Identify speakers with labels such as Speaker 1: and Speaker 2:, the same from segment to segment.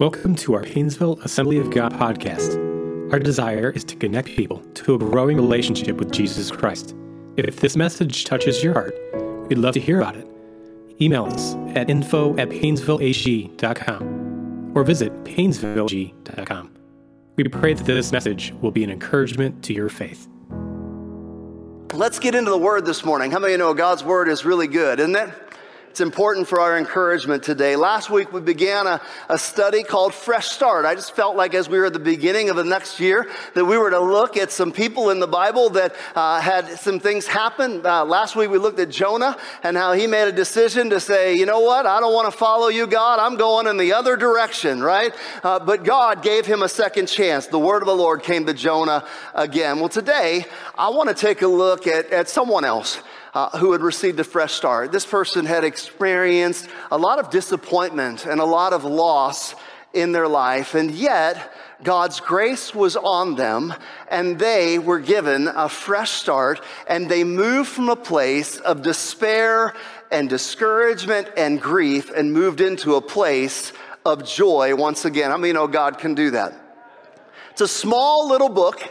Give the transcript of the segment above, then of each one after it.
Speaker 1: Welcome to our Painesville Assembly of God podcast. Our desire is to connect people to a growing relationship with Jesus Christ. If this message touches your heart, we'd love to hear about it. Email us at info@painesvilleag.com or visit painesvilleag.com. We pray that this message will be an encouragement to your faith.
Speaker 2: Let's get into the Word this morning. How many of you know God's Word is really good, isn't it? It's important for our encouragement today. Last week we began a study called Fresh Start. I just felt like as we were at the beginning of the next year that we were to look at some people in the Bible that had some things happen. Last week we looked at Jonah and how he made a decision to say, you know what, I don't want to follow you, God. I'm going in the other direction, right? But God gave him a second chance. The word of the Lord came to Jonah again. Well, today I want to take a look at someone else who had received a fresh start. This person had experienced a lot of disappointment and a lot of loss in their life, and yet God's grace was on them, and they were given a fresh start, and they moved from a place of despair and discouragement and grief and moved into a place of joy once again. How many of you know God can do that? It's a small little book.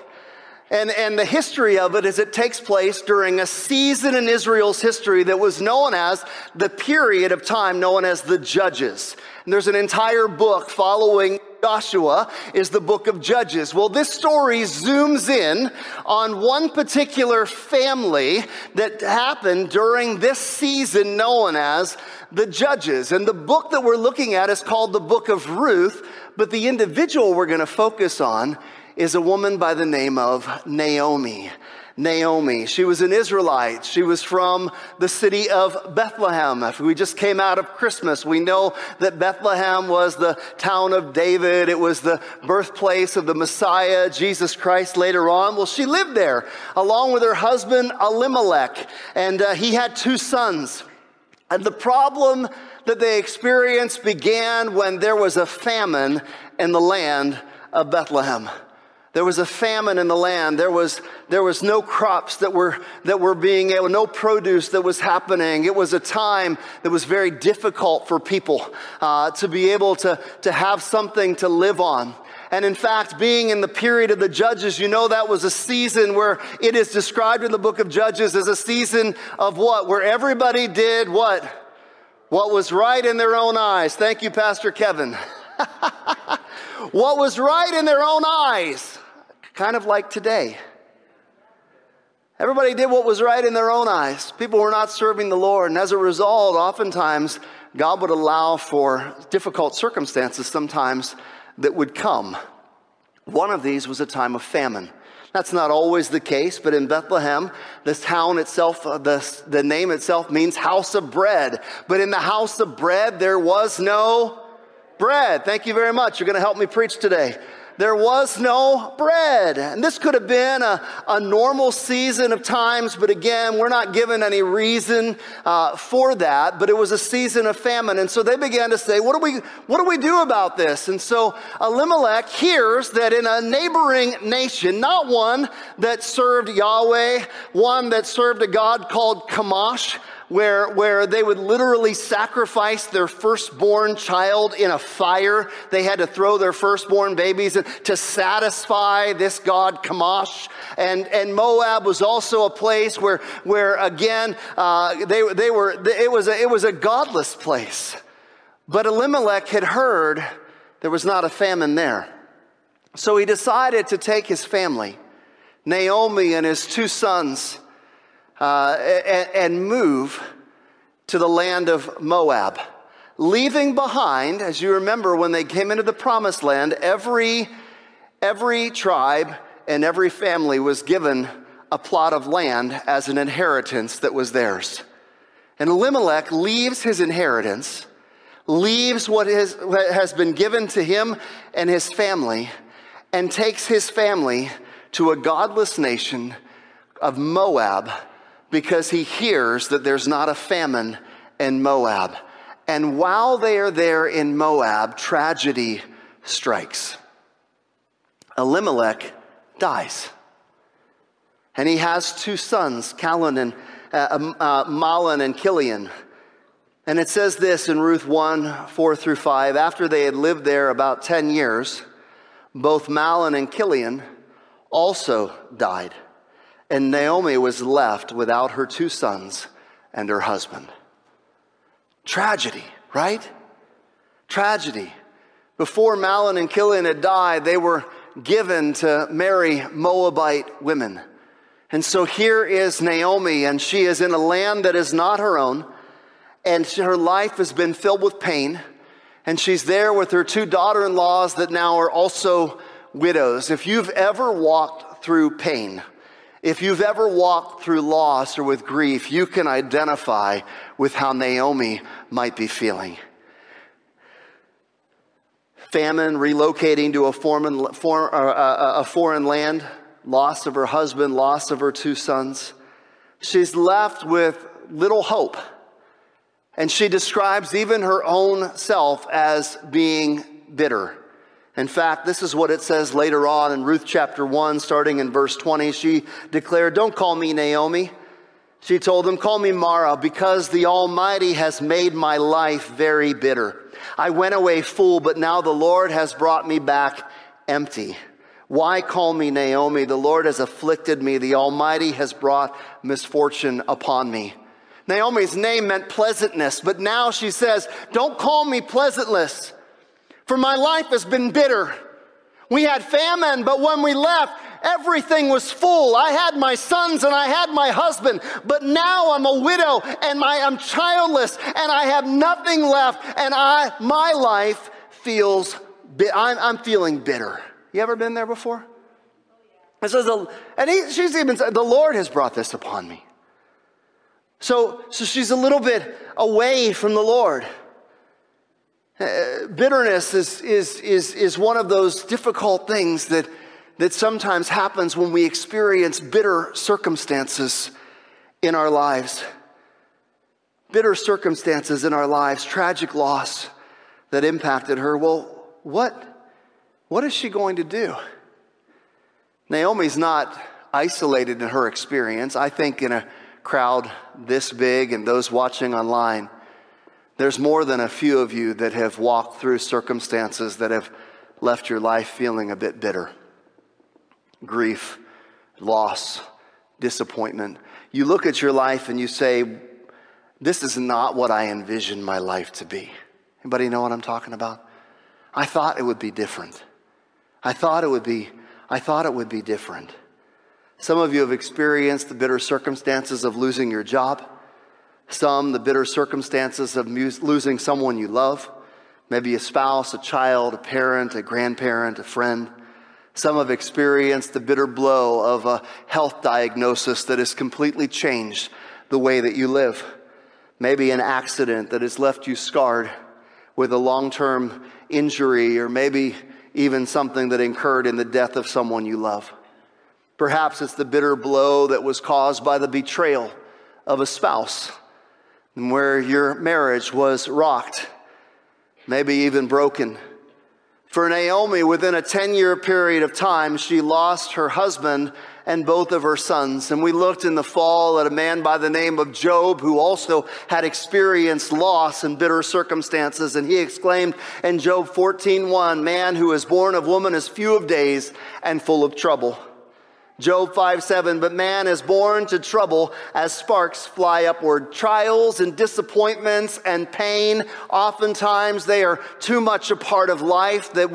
Speaker 2: And the history of it is it takes place during a season in Israel's history that was known as the period of time known as the Judges. And there's an entire book following Joshua is the book of Judges. Well, this story zooms in on one particular family that happened during this season known as the Judges. And the book that we're looking at is called the Book of Ruth, but the individual we're going to focus on is a woman by the name of Naomi. Naomi. She was an Israelite. She was from the city of Bethlehem. If we just came out of Christmas, we know that Bethlehem was the town of David. It was the birthplace of the Messiah, Jesus Christ, later on. Well, she lived there along with her husband, Elimelech, and he had two sons. And the problem that they experienced began when there was a famine in the land of Bethlehem. There was a famine in the land. There was no crops that were being able, no produce that was happening. It was a time that was very difficult for people to be able to have something to live on. And in fact, being in the period of the Judges, you know that was a season where it is described in the book of Judges as a season of what? Where everybody did what? What was right in their own eyes. Thank you, Pastor Kevin. What was right in their own eyes. Kind of like today. Everybody did what was right in their own eyes. People were not serving the Lord. And as a result, oftentimes, God would allow for difficult circumstances sometimes that would come. One of these was a time of famine. That's not always the case, but in Bethlehem, this town itself, the name itself means house of bread. But in the house of bread, there was no bread. Thank you very much. You're going to help me preach today. There was no bread. And this could have been a normal season of times, but again, we're not given any reason for that, but it was a season of famine. And so they began to say, what do we do about this? And so Elimelech hears that in a neighboring nation, not one that served Yahweh, one that served a god called Chemosh, where they would literally sacrifice their firstborn child in a fire. They had to throw their firstborn babies to satisfy this god Chemosh. And Moab was also a place where again, it was a godless place. But Elimelech had heard there was not a famine there. So he decided to take his family, Naomi and his two sons, and move to the land of Moab, leaving behind, as you remember when they came into the promised land, every tribe and every family was given a plot of land as an inheritance that was theirs. And Elimelech leaves his inheritance, leaves what has been given to him and his family, and takes his family to a godless nation of Moab, because he hears that there's not a famine in Moab. And while they are there in Moab, tragedy strikes. Elimelech dies. And he has two sons, Mahlon and Chilion. And it says this in Ruth 1, 4 through 5. After they had lived there about 10 years, both Mahlon and Chilion also died. And Naomi was left without her 2 sons and her husband. Tragedy, right? Tragedy. Before Mahlon and Chilion had died, they were given to marry Moabite women. And so here is Naomi, and she is in a land that is not her own, and her life has been filled with pain, and she's there with her 2 daughter-in-laws that now are also widows. If you've ever walked through pain, if you've ever walked through loss or with grief, you can identify with how Naomi might be feeling. Famine, relocating to a foreign land, loss of her husband, loss of her 2 sons. She's left with little hope. And she describes even her own self as being bitter. In fact, this is what it says later on in Ruth chapter 1, starting in verse 20. She declared, "Don't call me Naomi." She told them, "Call me Mara, because the Almighty has made my life very bitter. I went away full, but now the Lord has brought me back empty. Why call me Naomi? The Lord has afflicted me. The Almighty has brought misfortune upon me." Naomi's name meant pleasantness, but now she says, "Don't call me pleasantness, for my life has been bitter. We had famine, but when we left, everything was full. I had my sons and I had my husband, but now I'm a widow and I'm childless and I have nothing left, and my life feels, I'm feeling bitter." You ever been there before? It says, she's even said, "The Lord has brought this upon me." So she's a little bit away from the Lord. Bitterness is one of those difficult things that sometimes happens when we experience bitter circumstances in our lives. Bitter circumstances in our lives, tragic loss that impacted her. Well, what is she going to do? Naomi's not isolated in her experience. I think in a crowd this big and those watching online, there's more than a few of you that have walked through circumstances that have left your life feeling a bit bitter. Grief, loss, disappointment. You look at your life and you say, "This is not what I envisioned my life to be." Anybody know what I'm talking about? I thought it would be different. I thought it would be different. Some of you have experienced the bitter circumstances of losing your job. Some, the bitter circumstances of losing someone you love. Maybe a spouse, a child, a parent, a grandparent, a friend. Some have experienced the bitter blow of a health diagnosis that has completely changed the way that you live. Maybe an accident that has left you scarred with a long-term injury, or maybe even something that occurred in the death of someone you love. Perhaps it's the bitter blow that was caused by the betrayal of a spouse, and where your marriage was rocked, maybe even broken. For Naomi, within a 10-year period of time, she lost her husband and both of her sons. And we looked in the fall at a man by the name of Job, who also had experienced loss and bitter circumstances. And he exclaimed in Job 14:1, "Man who is born of woman is few of days and full of trouble." Job 5:7, "But man is born to trouble as sparks fly upward." Trials and disappointments and pain, oftentimes they are too much a part of life that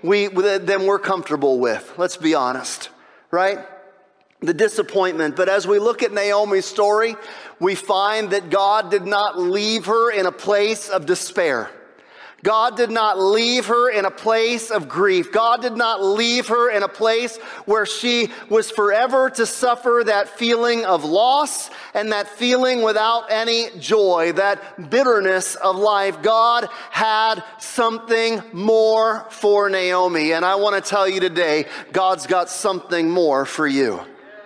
Speaker 2: we're comfortable with. Let's be honest, right? The disappointment. But as we look at Naomi's story, we find that God did not leave her in a place of despair. God did not leave her in a place of grief. God did not leave her in a place where she was forever to suffer that feeling of loss and that feeling without any joy, that bitterness of life. God had something more for Naomi. And I want to tell you today, God's got something more for you.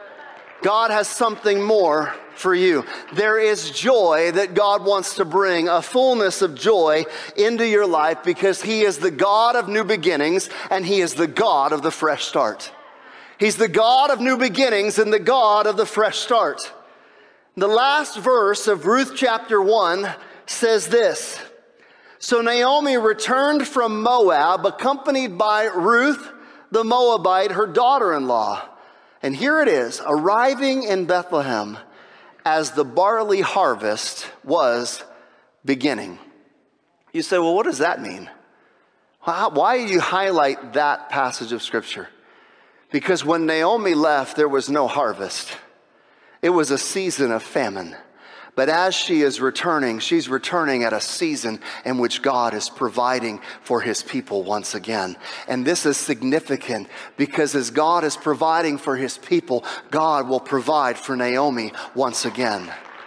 Speaker 2: God has something more for you. There is joy that God wants to bring, a fullness of joy into your life, because He is the God of new beginnings and He is the God of the fresh start. He's the God of new beginnings and the God of the fresh start. The last verse of Ruth chapter 1 says this: So Naomi returned from Moab, accompanied by Ruth the Moabite, her daughter-in-law. And here it is, arriving in Bethlehem as the barley harvest was beginning. You say, well, what does that mean? Why do you highlight that passage of Scripture? Because when Naomi left, there was no harvest. It was a season of famine. But as she is returning, she's returning at a season in which God is providing for his people once again. And this is significant because as God is providing for his people, God will provide for Naomi once again.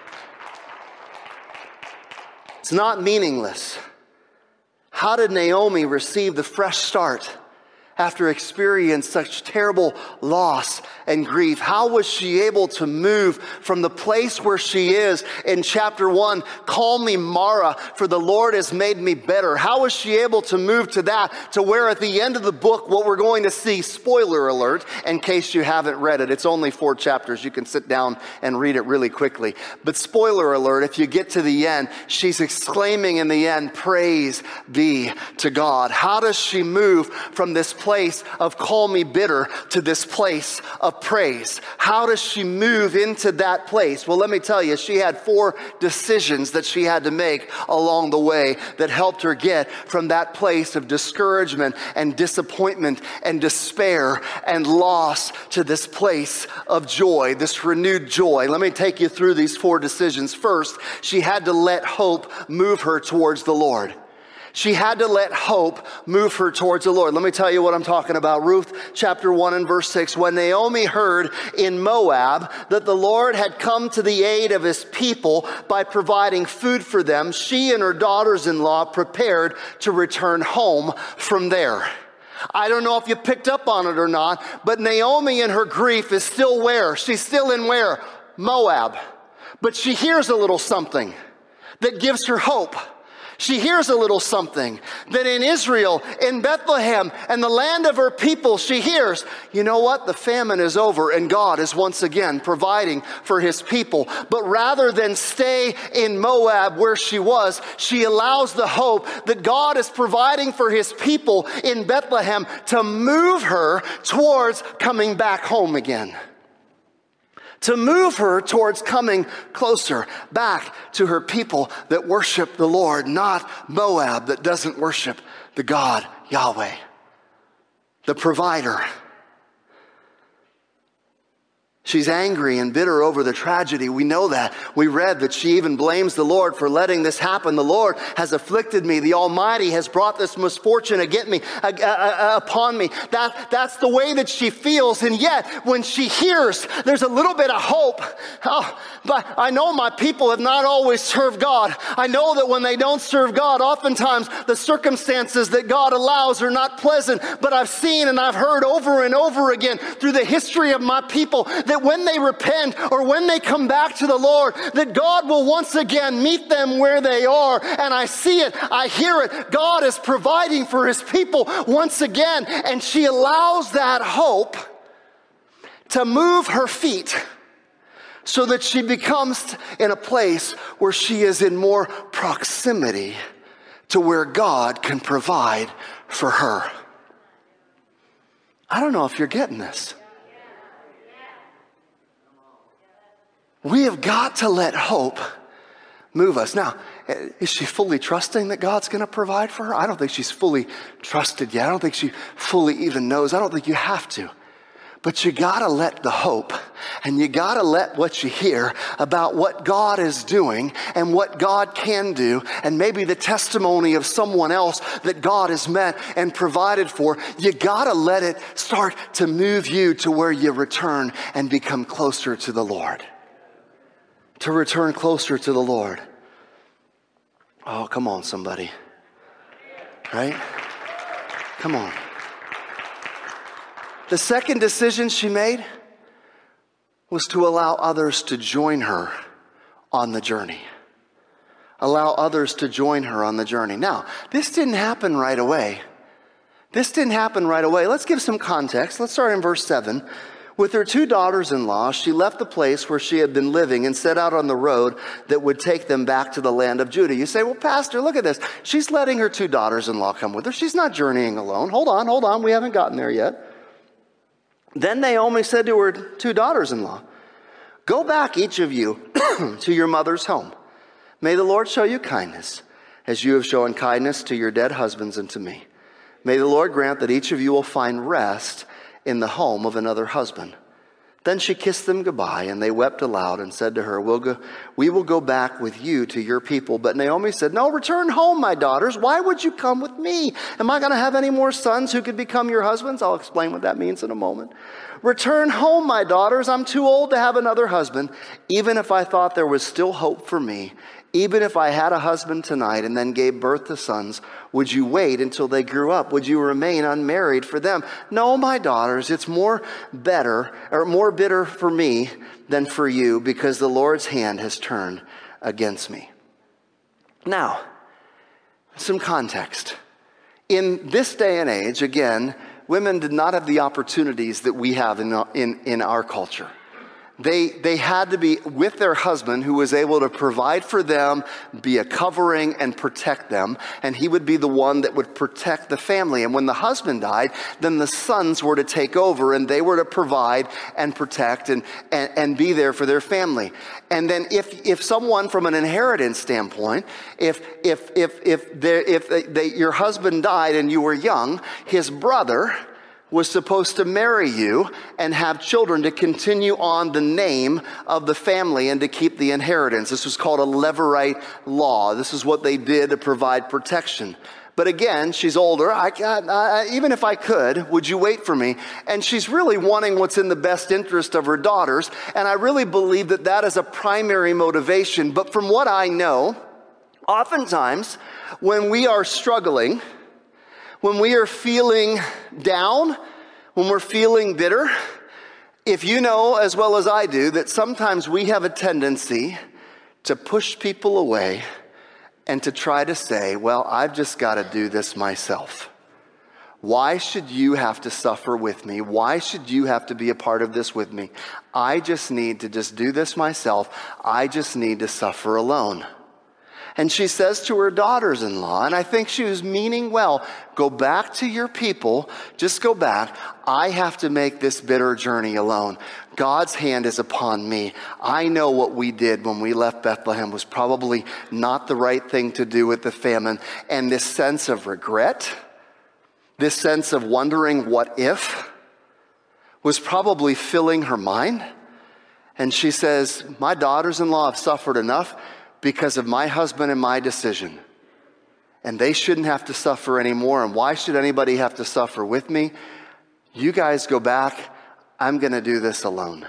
Speaker 2: It's not meaningless. How did Naomi receive the fresh start after experiencing such terrible loss and grief? How was she able to move from the place where she is in chapter 1, call me Mara, for the Lord has made me better? How was she able to move to that, to where at the end of the book, what we're going to see, spoiler alert, in case you haven't read it, it's only 4 chapters, you can sit down and read it really quickly. But spoiler alert, if you get to the end, she's exclaiming in the end, praise be to God. How does she move from this place of call me bitter to this place of praise? How does she move into that place? Well, let me tell you, she had 4 decisions that she had to make along the way that helped her get from that place of discouragement and disappointment and despair and loss to this place of joy, this renewed joy. Let me take you through these 4 decisions. First, she had to let hope move her towards the Lord. She had to let hope move her towards the Lord. Let me tell you what I'm talking about. Ruth chapter 1 and verse 6. When Naomi heard in Moab that the Lord had come to the aid of his people by providing food for them, she and her daughters-in-law prepared to return home from there. I don't know if you picked up on it or not, but Naomi in her grief is still where? She's still in where? Moab. But she hears a little something that gives her hope. She hears a little something that in Israel, in Bethlehem, and the land of her people, she hears, you know what? The famine is over and God is once again providing for his people. But rather than stay in Moab where she was, she allows the hope that God is providing for his people in Bethlehem to move her towards coming back home again. To move her towards coming closer back to her people that worship the Lord, not Moab that doesn't worship the God Yahweh, the provider. She's angry and bitter over the tragedy. We know that. We read that she even blames the Lord for letting this happen. The Lord has afflicted me. The Almighty has brought this misfortune upon me. That's the way that she feels. And yet, when she hears, there's a little bit of hope. Oh, but I know my people have not always served God. I know that when they don't serve God, oftentimes the circumstances that God allows are not pleasant. But I've seen and I've heard over and over again through the history of my people that when they repent or when they come back to the Lord, that God will once again meet them where they are. And I see it, I hear it. God is providing for his people once again. And she allows that hope to move her feet so that she becomes in a place where she is in more proximity to where God can provide for her. I don't know if you're getting this. We have got to let hope move us. Now, is she fully trusting that God's going to provide for her? I don't think she's fully trusted yet. I don't think she fully even knows. I don't think you have to. But you got to let the hope and you got to let what you hear about what God is doing and what God can do and maybe the testimony of someone else that God has met and provided for, you got to let it start to move you to where you return and become closer to the Lord. To return closer to the Lord. Oh, come on, somebody. Right? Come on. The second decision she made was to allow others to join her on the journey. Allow others to join her on the journey. Now, this didn't happen right away. Let's give some context. Let's start in verse 7. With her 2 daughters-in-law, she left the place where she had been living and set out on the road that would take them back to the land of Judah. You say, well, Pastor, look at this. She's letting her 2 daughters-in-law come with her. She's not journeying alone. Hold on. We haven't gotten there yet. Then Naomi said to her 2 daughters-in-law, go back, each of you, to your mother's home. May the Lord show you kindness, as you have shown kindness to your dead husbands and to me. May the Lord grant that each of you will find rest in the home of another husband. Then she kissed them goodbye, and they wept aloud and said to her, we will go back with you to your people. But Naomi said, no, return home, my daughters. Why would you come with me? Am I going to have any more sons who could become your husbands? I'll explain what that means in a moment. Return home, my daughters. I'm too old to have another husband. Even if I thought there was still hope for me, even if I had a husband tonight and then gave birth to sons, would you wait until they grew up? Would you remain unmarried for them? No, my daughters, it's more bitter for me than for you, because the Lord's hand has turned against me. Now, some context. In this day and age, again, women did not have the opportunities that we have in our culture. They had to be with their husband, who was able to provide for them, be a covering and protect them. And he would be the one that would protect the family. And when the husband died, then the sons were to take over, and they were to provide and protect and be there for their family. And then if someone from an inheritance standpoint, if your husband died and you were young, his brother was supposed to marry you and have children to continue on the name of the family and to keep the inheritance. This was called a Levirate law. This is what they did to provide protection. But again, she's older. Even if I could, would you wait for me? And she's really wanting what's in the best interest of her daughters. And I really believe that that is a primary motivation. But from what I know, oftentimes when we are struggling, when we are feeling down, when we're feeling bitter, if you know as well as I do that sometimes we have a tendency to push people away and to try to say, well, I've just got to do this myself. Why should you have to suffer with me? Why should you have to be a part of this with me? I just need to just do this myself. I just need to suffer alone. And she says to her daughters-in-law, and I think she was meaning well, go back to your people, just go back. I have to make this bitter journey alone. God's hand is upon me. I know what we did when we left Bethlehem was probably not the right thing to do with the famine. And this sense of regret, this sense of wondering what if, was probably filling her mind. And she says, my daughters-in-law have suffered enough because of my husband and my decision. And they shouldn't have to suffer anymore. And why should anybody have to suffer with me? You guys go back. I'm going to do this alone.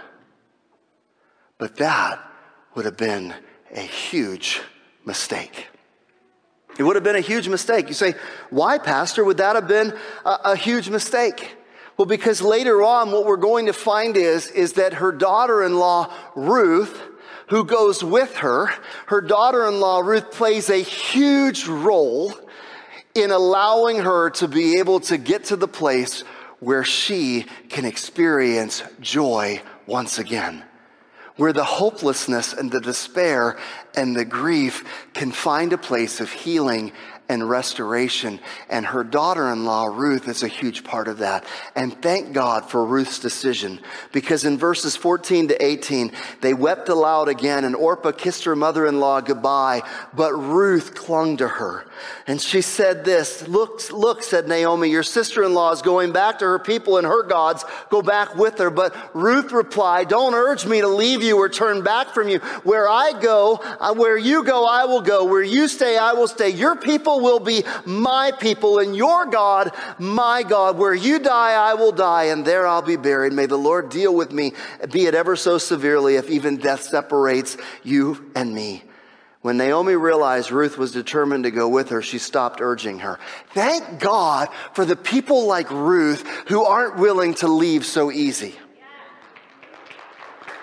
Speaker 2: But that would have been a huge mistake. It would have been a huge mistake. You say, why, Pastor, would that have been a huge mistake? Well, because later on what we're going to find is that her daughter-in-law, Ruth, who goes with her, her daughter-in-law, Ruth, plays a huge role in allowing her to be able to get to the place where she can experience joy once again, where the hopelessness and the despair and the grief can find a place of healing and restoration. And her daughter-in-law, Ruth, is a huge part of that. And thank God for Ruth's decision, because in verses 14 to 18, they wept aloud again, and Orpah kissed her mother-in-law goodbye, but Ruth clung to her. And she said this, look, said Naomi, your sister-in-law is going back to her people and her gods. Go back with her. But Ruth replied, don't urge me to leave you or turn back from you. Where I go, where you go, I will go. Where you stay, I will stay. Your people will be my people, and your God, my God. Where you die, I will die, and there I'll be buried. May the Lord deal with me, be it ever so severely, if even death separates you and me. When Naomi realized Ruth was determined to go with her, she stopped urging her. Thank God for the people like Ruth who aren't willing to leave so easy.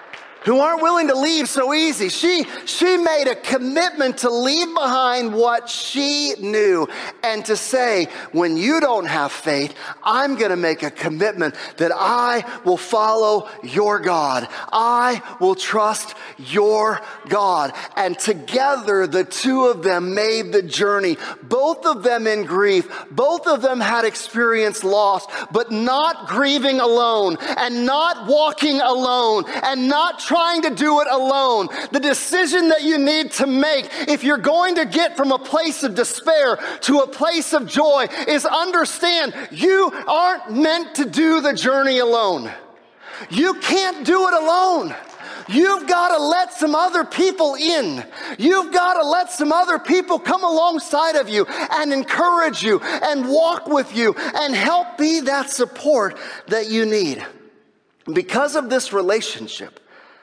Speaker 2: who aren't willing to leave so easy. She made a commitment to leave behind what she knew and to say, when you don't have faith, I'm going to make a commitment that I will follow your God. I will trust your God. And together, the two of them made the journey, both of them in grief. Both of them had experienced loss, but not grieving alone and not walking alone and not trying to do it alone. The decision that you need to make if you're going to get from a place of despair to a place of joy is understand you aren't meant to do the journey alone. You can't do it alone. You've got to let some other people in. You've got to let some other people come alongside of you and encourage you and walk with you and help be that support that you need. Because of this relationship,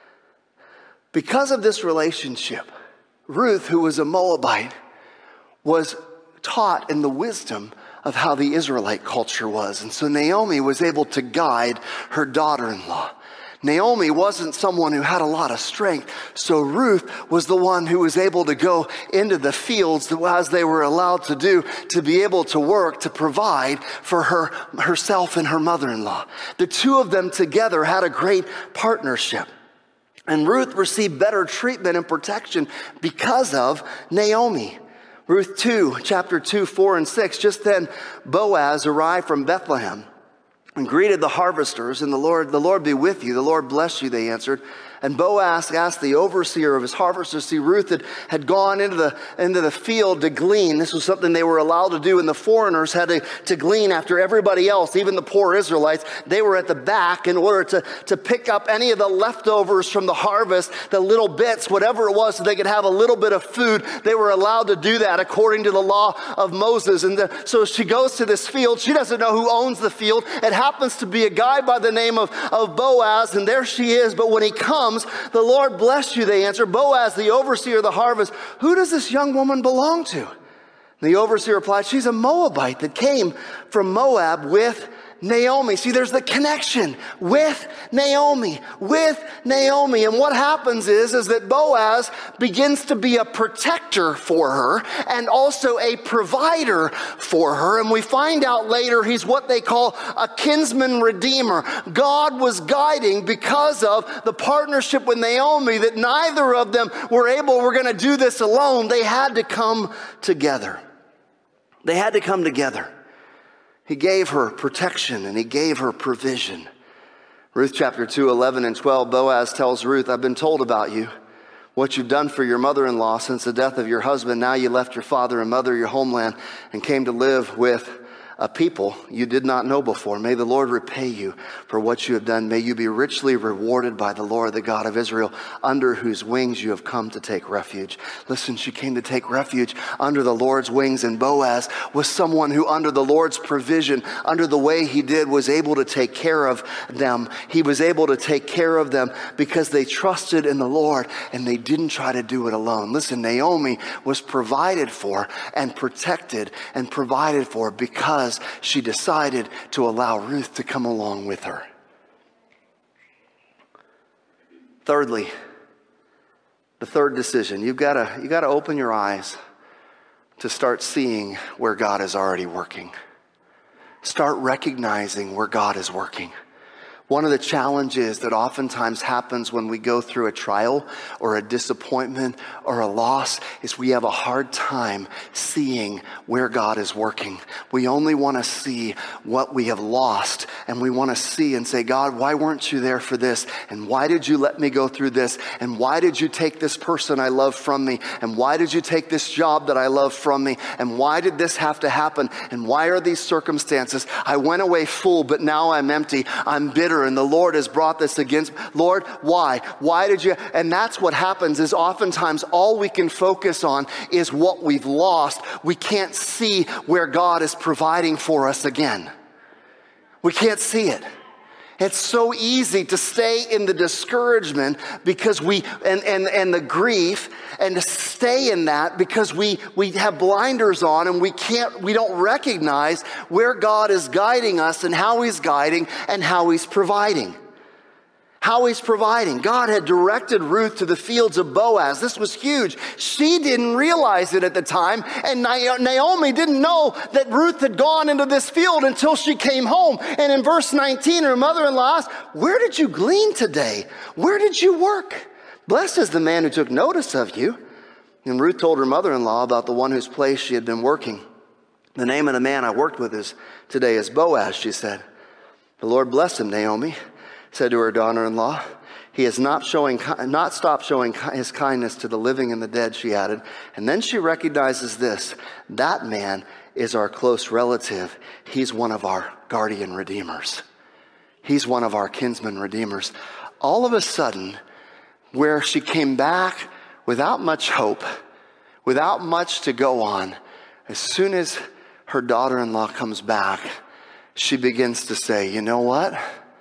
Speaker 2: Ruth, who was a Moabite, was taught in the wisdom of how the Israelite culture was. And so Naomi was able to guide her daughter-in-law. Naomi wasn't someone who had a lot of strength, so Ruth was the one who was able to go into the fields as they were allowed to do, to be able to work, to provide for herself and her mother-in-law. The two of them together had a great partnership. And Ruth received better treatment and protection because of Naomi. Ruth 2, chapter 2, 4, and 6, just then Boaz arrived from Bethlehem and greeted the harvesters, and the Lord be with you. The Lord bless you, they answered. And Boaz asked the overseer of his harvesters. See, Ruth had gone into the field to glean. This was something they were allowed to do, and the foreigners had to glean after everybody else, even the poor Israelites. They were at the back in order to pick up any of the leftovers from the harvest, the little bits, whatever it was, so they could have a little bit of food. They were allowed to do that according to the law of Moses. And so she goes to this field. She doesn't know who owns the field. It happens to be a guy by the name of Boaz, and there she is. But when he comes, the Lord bless you, they answer. Boaz, the overseer of the harvest, who does this young woman belong to? And the overseer replied, she's a Moabite that came from Moab with Naomi. See, there's the connection with Naomi. And what happens is that Boaz begins to be a protector for her and also a provider for her. And we find out later he's what they call a kinsman redeemer. God was guiding because of the partnership with Naomi that neither of them we're going to do this alone. They had to come together. He gave her protection and he gave her provision. Ruth chapter 2, 11 and 12, Boaz tells Ruth, I've been told about you, what you've done for your mother-in-law since the death of your husband. Now you left your father and mother, your homeland, and came to live with a people you did not know before. May the Lord repay you for what you have done. May you be richly rewarded by the Lord, the God of Israel, under whose wings you have come to take refuge. Listen, she came to take refuge under the Lord's wings, and Boaz was someone who, under the Lord's provision, under the way he did, was able to take care of them. He was able to take care of them because they trusted in the Lord and they didn't try to do it alone. Listen, Naomi was provided for and protected and provided for because she decided to allow Ruth to come along with her. Thirdly, the third decision, you've got to open your eyes to start seeing where God is already working. Start recognizing where God is working. One of the challenges that oftentimes happens when we go through a trial or a disappointment or a loss is we have a hard time seeing where God is working. We only want to see what we have lost, and we want to see and say, God, why weren't you there for this? And why did you let me go through this? And why did you take this person I love from me? And why did you take this job that I love from me? And why did this have to happen? And why are these circumstances? I went away full, but now I'm empty. I'm bitter. And the Lord has brought this against, Lord, why? Why did you? And that's what happens is oftentimes all we can focus on is what we've lost. We can't see where God is providing for us again. We can't see it. It's so easy to stay in the discouragement because and the grief, and to stay in that because we have blinders on and we don't recognize where God is guiding us and how he's guiding and how he's providing. how he's providing. God had directed Ruth to the fields of Boaz. This was huge. She didn't realize it at the time, and Naomi didn't know that Ruth had gone into this field until she came home. And in verse 19, her mother-in-law asked, "Where did you glean today? Where did you work? Blessed is the man who took notice of you." And Ruth told her mother-in-law about the one whose place she had been working. "The name of the man I worked with today is Boaz," she said. "The Lord bless him," Naomi said to her daughter-in-law. "He has not stopped showing his kindness to the living and the dead," she added. And then she recognizes this: that man is our close relative. He's one of our guardian redeemers. He's one of our kinsman redeemers. All of a sudden, where she came back without much hope, without much to go on, as soon as her daughter-in-law comes back, she begins to say, "You know what?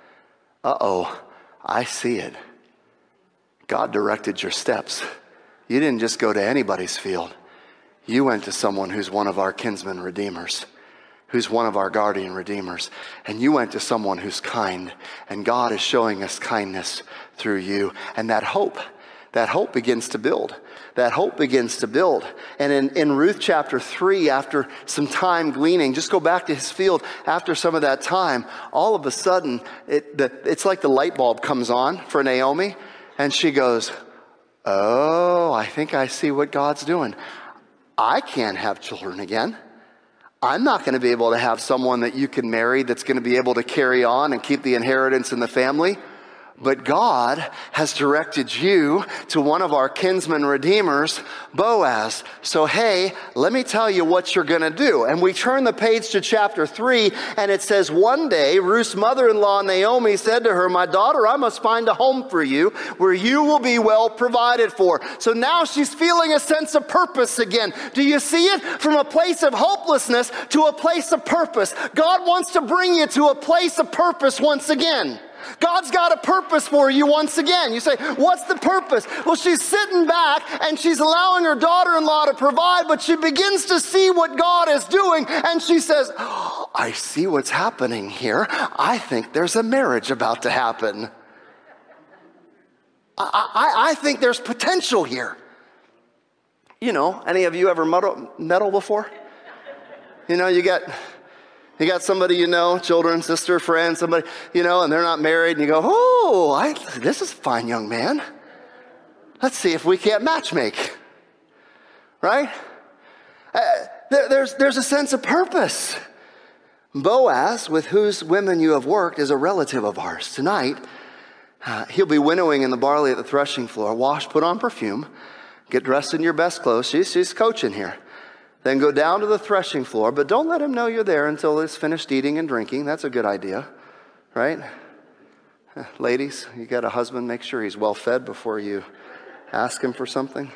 Speaker 2: I see it. God directed your steps. You didn't just go to anybody's field. You went to someone who's one of our kinsman redeemers, who's one of our guardian redeemers. And you went to someone who's kind. And God is showing us kindness through you." And that hope begins to build. That hope begins to build. And in Ruth chapter 3, after some time gleaning, just go back to his field, after some of that time, all of a sudden, it's like the light bulb comes on for Naomi, and she goes, "Oh, I think I see what God's doing. I can't have children again. I'm not going to be able to have someone that you can marry that's going to be able to carry on and keep the inheritance in the family. But God has directed you to one of our kinsman redeemers, Boaz. So, hey, let me tell you what you're going to do." And we turn the page to chapter 3, and it says, "One day, Ruth's mother-in-law, Naomi, said to her, 'My daughter, I must find a home for you where you will be well provided for.'" So now she's feeling a sense of purpose again. Do you see it? From a place of hopelessness to a place of purpose. God wants to bring you to a place of purpose once again. God's got a purpose for you once again. You say, "What's the purpose?" Well, she's sitting back and she's allowing her daughter-in-law to provide, but she begins to see what God is doing, and she says, "Oh, I see what's happening here. I think there's a marriage about to happen. I think there's potential here." You know, any of you ever meddle before? You know, you got somebody you know, children, sister, friend, somebody, you know, and they're not married, and you go, "Oh, this is a fine young man. Let's see if we can't matchmake." Right? There's a sense of purpose. Boaz, with whose women you have worked, is a relative of ours. Tonight, he'll be winnowing in the barley at the threshing floor. Wash, put on perfume, get dressed in your best clothes. She's coaching here. Then go down to the threshing floor, but don't let him know you're there until he's finished eating and drinking. That's a good idea, right? Ladies, you got a husband, make sure he's well fed before you ask him for something.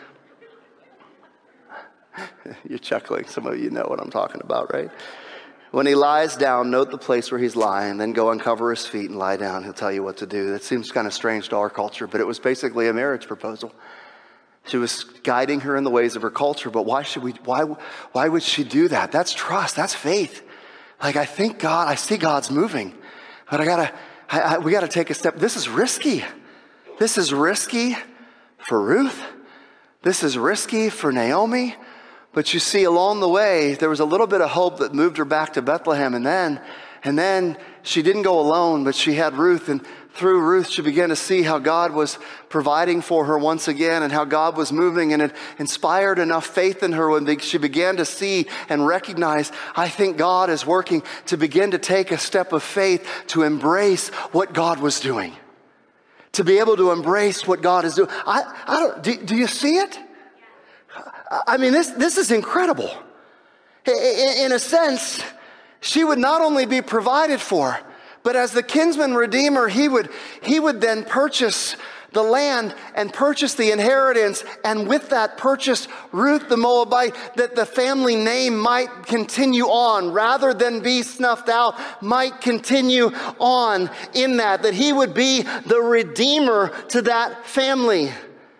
Speaker 2: You're chuckling. Some of you know what I'm talking about, right? When he lies down, note the place where he's lying, then go uncover his feet and lie down. He'll tell you what to do. That seems kind of strange to our culture, but it was basically a marriage proposal. She was guiding her in the ways of her culture, but why would she do that? That's trust. That's faith. Like, I see God's moving, but we gotta take a step. This is risky. This is risky for Ruth. This is risky for Naomi. But you see, along the way, there was a little bit of hope that moved her back to Bethlehem, and then she didn't go alone, but she had Ruth, and through Ruth, she began to see how God was providing for her once again and how God was moving, and it inspired enough faith in her when she began to see and recognize, I think God is working, to begin to take a step of faith to embrace what God was doing. To be able to embrace what God is doing. Do you see it? I mean, this is incredible. In a sense, she would not only be provided for, but as the kinsman redeemer, he would then purchase the land and purchase the inheritance, and with that purchase Ruth the Moabite, that the family name might continue on rather than be snuffed out, might continue on in that he would be the redeemer to that family.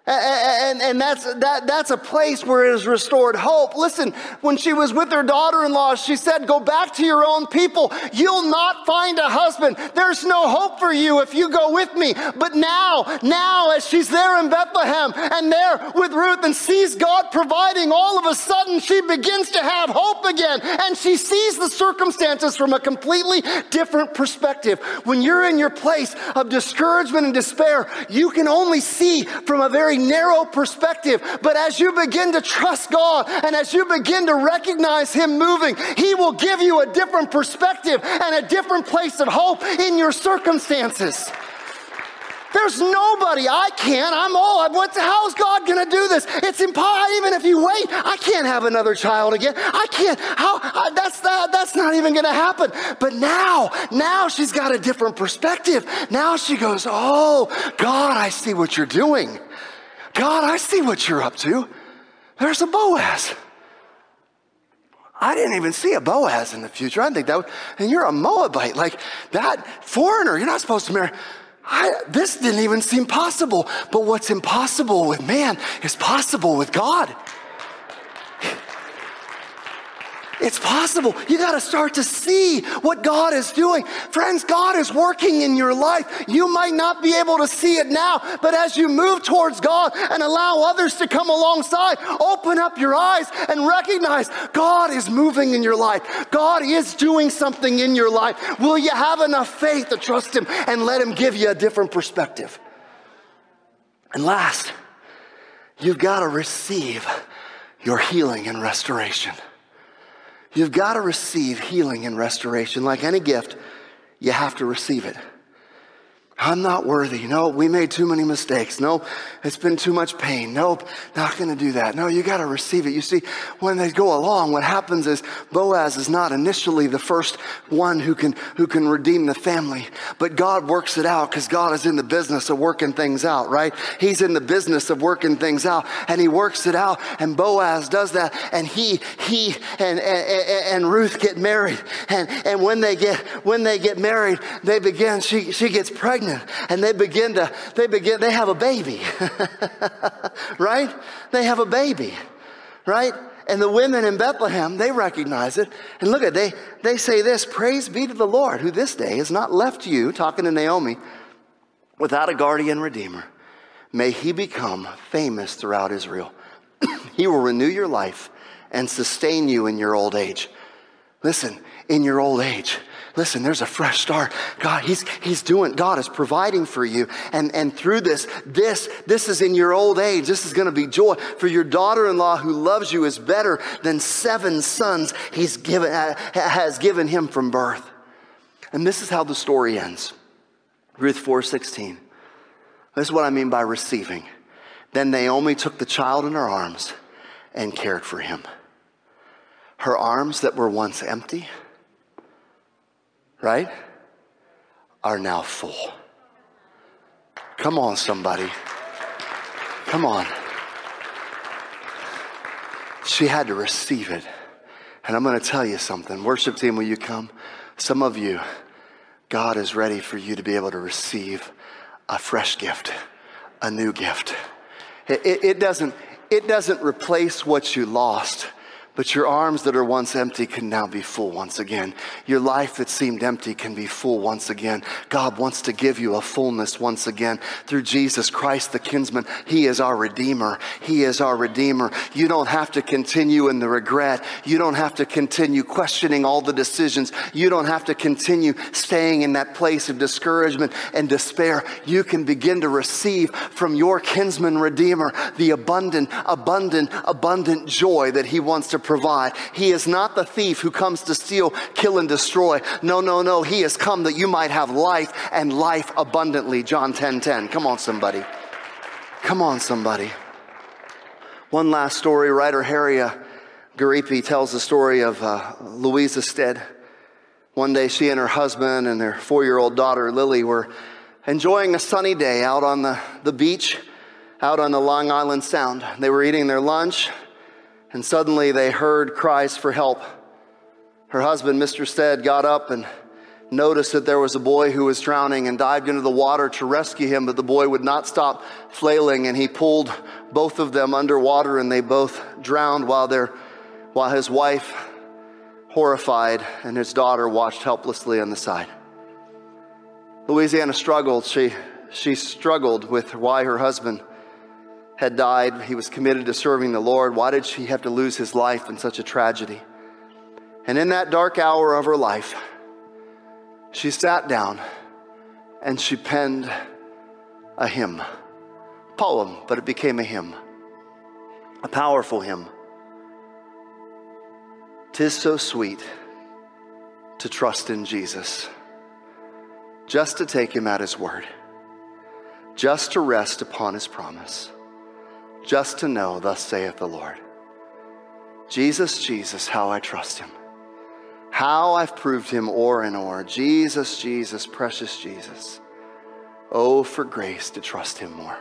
Speaker 2: And that's a place where it is restored hope. Listen, when she was with her daughter-in-law, she said, go back to your own people. You'll not find a husband. There's no hope for you if you go with me. But now as she's there in Bethlehem and there with Ruth and sees God providing, all of a sudden she begins to have hope again. And she sees the circumstances from a completely different perspective. When you're in your place of discouragement and despair, you can only see from a very narrow perspective. But as you begin to trust God and as you begin to recognize Him moving, He will give you a different perspective and a different place of hope in your circumstances. There's nobody. I can't. How's God going to do this? It's impossible. Even if you wait, I can't have another child again. I can't. That's not even going to happen. But now she's got a different perspective. Now she goes, oh, God, I see what you're doing. God, I see what you're up to. There's a Boaz. I didn't even see a Boaz in the future. I think and you're a Moabite. Like that foreigner, you're not supposed to marry. This didn't even seem possible. But what's impossible with man is possible with God. It's possible. You got to start to see what God is doing. Friends, God is working in your life. You might not be able to see it now, but as you move towards God and allow others to come alongside, open up your eyes and recognize God is moving in your life. God is doing something in your life. Will you have enough faith to trust Him and let Him give you a different perspective? And last, you've got to receive your healing and restoration. You've got to receive healing and restoration. Like any gift, you have to receive it. I'm not worthy. No, we made too many mistakes. No, it's been too much pain. Nope, not going to do that. No, you got to receive it. You see, when they go along, what happens is Boaz is not initially the first one who can redeem the family, but God works it out because God is in the business of working things out, right? He's in the business of working things out, and He works it out, and Boaz does that, and he and Ruth get married, and when they get married, she gets pregnant. And they have a baby, right? They have a baby, right? And the women in Bethlehem, they recognize it. And look at they say this, praise be to the Lord, who this day has not left you, talking to Naomi, without a guardian redeemer. May He become famous throughout Israel. He will renew your life and sustain you in your old age. Listen, in your old age. Listen, there's a fresh start. God, God is providing for you. And through this is in your old age. This is going to be joy. For your daughter-in-law who loves you is better than 7 sons has given him from birth. And this is how the story ends. Ruth 4:16. This is what I mean by receiving. Then Naomi took the child in her arms and cared for him. Her arms that were once empty, right, are now full. Come on, somebody. Come on. She had to receive it. And I'm going to tell you something. Worship team, will you come? Some of you, God is ready for you to be able to receive a fresh gift, a new gift. It doesn't replace what you lost. But your arms that are once empty can now be full once again. Your life that seemed empty can be full once again. God wants to give you a fullness once again through Jesus Christ, the kinsman. He is our Redeemer. He is our Redeemer. You don't have to continue in the regret. You don't have to continue questioning all the decisions. You don't have to continue staying in that place of discouragement and despair. You can begin to receive from your kinsman Redeemer the abundant joy that He wants to provide. He is not the thief who comes to steal, kill, and destroy. No. He has come that you might have life and life abundantly. John 10:10. Come on, somebody. Come on, somebody. One last story. Writer Harry Garipi tells the story of Louisa Stead. One day she and her husband and their 4-year-old daughter Lily were enjoying a sunny day out on the beach, out on the Long Island Sound. They were eating their lunch, and suddenly they heard cries for help. Her husband, Mr. Stead, got up and noticed that there was a boy who was drowning and dived into the water to rescue him, but the boy would not stop flailing, and he pulled both of them underwater, and they both drowned while his wife, horrified, and his daughter watched helplessly on the side. Louisiana struggled. She struggled with why her husband had died. He was committed to serving the Lord. Why did she have to lose his life in such a tragedy? And in that dark hour of her life, she sat down and she penned a hymn, poem, but it became a hymn, a powerful hymn. "'Tis so sweet to trust in Jesus, just to take him at his word, just to rest upon his promise, just to know, thus saith the Lord. Jesus, Jesus, how I trust him, how I've proved him o'er and o'er. Jesus, Jesus, precious Jesus, oh, for grace to trust him more."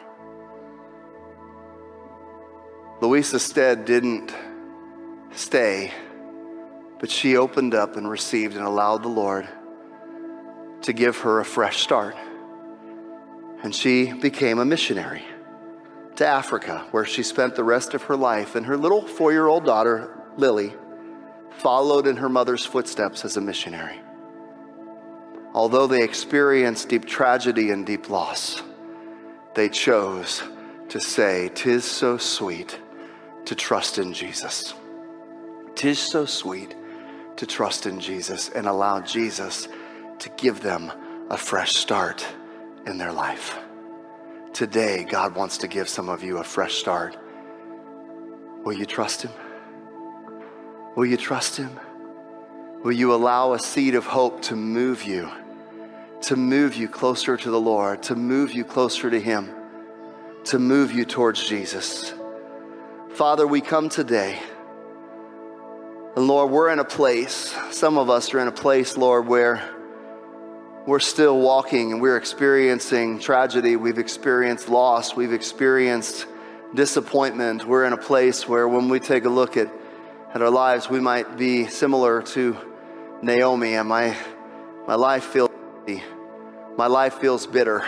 Speaker 2: Louisa Stead didn't stay, but she opened up and received and allowed the Lord to give her a fresh start. And she became a missionary to Africa, where she spent the rest of her life. And her little 4-year-old daughter, Lily, followed in her mother's footsteps as a missionary. Although they experienced deep tragedy and deep loss, they chose to say, "'Tis so sweet to trust in Jesus. 'Tis so sweet to trust in Jesus," and allow Jesus to give them a fresh start in their life. Today, God wants to give some of you a fresh start. Will you trust him? Will you trust him? Will you allow a seed of hope to move you closer to the Lord, to move you closer to him, to move you towards Jesus? Father, we come today, and Lord, we're in a place, some of us are in a place, Lord, where we're still walking and we're experiencing tragedy. We've experienced loss. We've experienced disappointment. We're in a place where when we take a look at our lives, we might be similar to Naomi, and my life feels empty. My life feels bitter.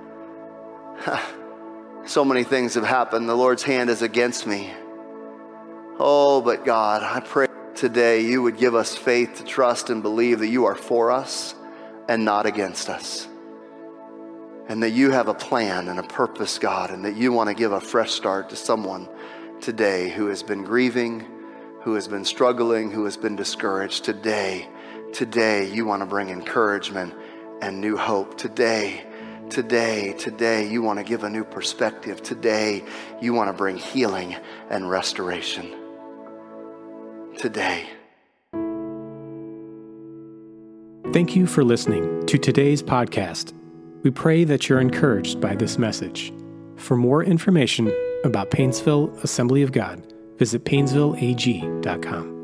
Speaker 2: So many things have happened. The Lord's hand is against me. Oh, but God, I pray today you would give us faith to trust and believe that you are for us and not against us. And that you have a plan and a purpose, God, and that you want to give a fresh start to someone today who has been grieving, who has been struggling, who has been discouraged. Today, you want to bring encouragement and new hope. Today, you want to give a new perspective. Today, you want to bring healing and restoration. Today.
Speaker 1: Thank you for listening to today's podcast. We pray that you're encouraged by this message. For more information about Painesville Assembly of God, visit painesvilleag.com.